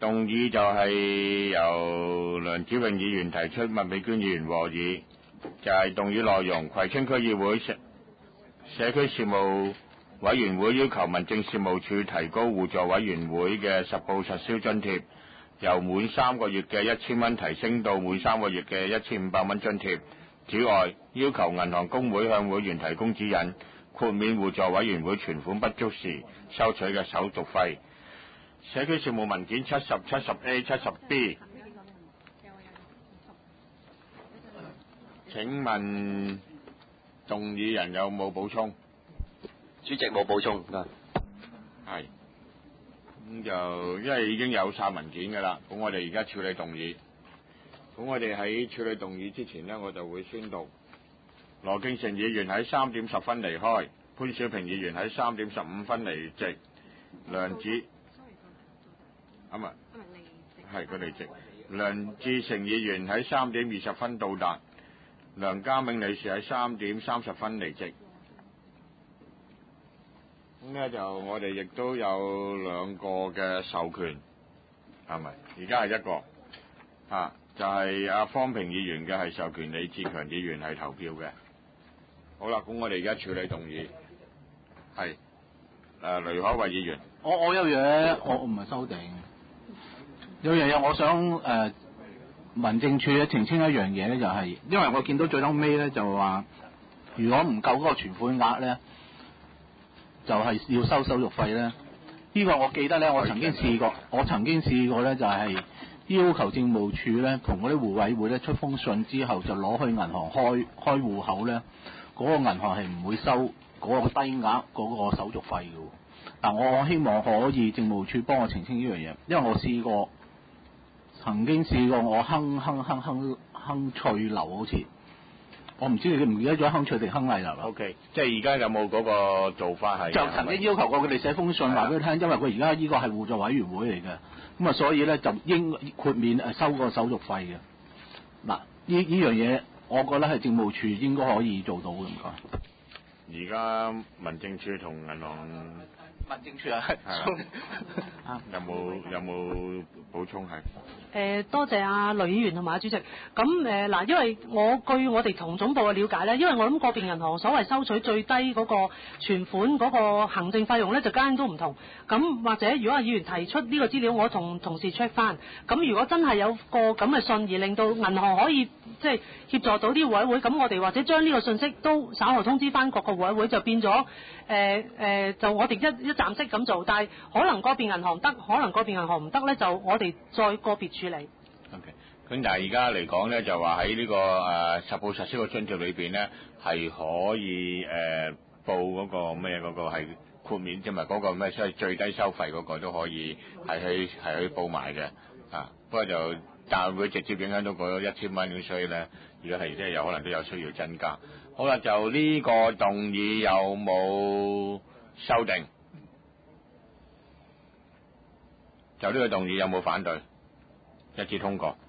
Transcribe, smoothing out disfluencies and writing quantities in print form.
動議就係由梁子穎議員提出，麥美娟議員和議，就係動議內容：葵青區議會社區事務委員會要求民政事務處提高互助委員會嘅實報實銷津貼，由每3個月嘅1000蚊提升到每3個月嘅1500蚊津貼。此外，要求銀行公會向會員提供指引，豁免互助委員會存款不足時收取嘅手續費。社區事務文件70、70A、70B。請問動議人有冇補充？ 主席冇補充。 係。咁就因為已經有晒文件㗎啦，咁我哋而家處理動議。咁我哋喺處理動議之前呢，我就會宣讀羅敬成議員喺3點10分離開，潘小平議員喺3點15分離席，梁子係佢離席，梁志成議員喺3點20分到達，梁家銘女士喺3點30分離席。咁咧就我哋亦都有2個嘅授權，係咪？而家係1個，就係阿方平議員嘅係授權李志強議員係投票嘅。好啦，咁我哋而家處理動議，係雷可慧議員。 我有嘢，我唔係修訂，有樣嘢我想民政處咧澄清一樣嘢咧，就係因為我見到最後尾咧就話，如果唔夠嗰個存款額咧，就係要收手續費咧。呢個我記得咧，我曾經試過咧，就係要求政務處咧同嗰啲互委會咧出封信之後，就攞去銀行開戶口咧，嗰個銀行係唔會收嗰個低額嗰個手續費嘅。嗱，我希望可以政務處幫我澄清呢樣嘢，因為我曾經試過我亨翠樓好似，我唔知你唔記得咗亨翠定亨麗樓啦。 OK， 即係而家有冇嗰個做法係？ 就曾經要求過佢哋寫封信話俾佢聽，因為佢而家呢個係互助委員會嚟嘅，咁啊所以咧就應豁免收個手續費嘅。嗱，呢樣嘢我覺得係政務處應該可以做到嘅，唔該。 而家民政處同銀行民政處有冇補充係？ 多謝阿雷議員同埋阿主席。咁嗱，因為據我哋同總部嘅了解咧，因為我諗個別銀行所謂收取最低嗰個存款嗰個行政費用咧，就間都唔同。咁或者如果阿議員提出呢個資料，我同同事 check 翻。咁如果真係有個咁嘅信而令到銀行可以即係協助到啲互委會，咁我哋或者將呢個信息都稍後通知翻各個互委會，就變咗就我哋一站式咁做。但係可能個別銀行得，可能個別銀行唔得咧，就我哋再個別處理。 OK， 咁但係而家嚟講咧，就話喺呢個實報實銷嘅津貼裏邊咧，係可以報嗰個咩嗰個係豁免，即係咪嗰個咩所謂最低收費嗰個都可以係去報埋嘅不過就但係會直接影響到嗰1000蚊咁，所以咧而家係即係有可能都有需要增加。好啦，就呢個動議有冇修訂？就呢個動議有冇反對？一致通過。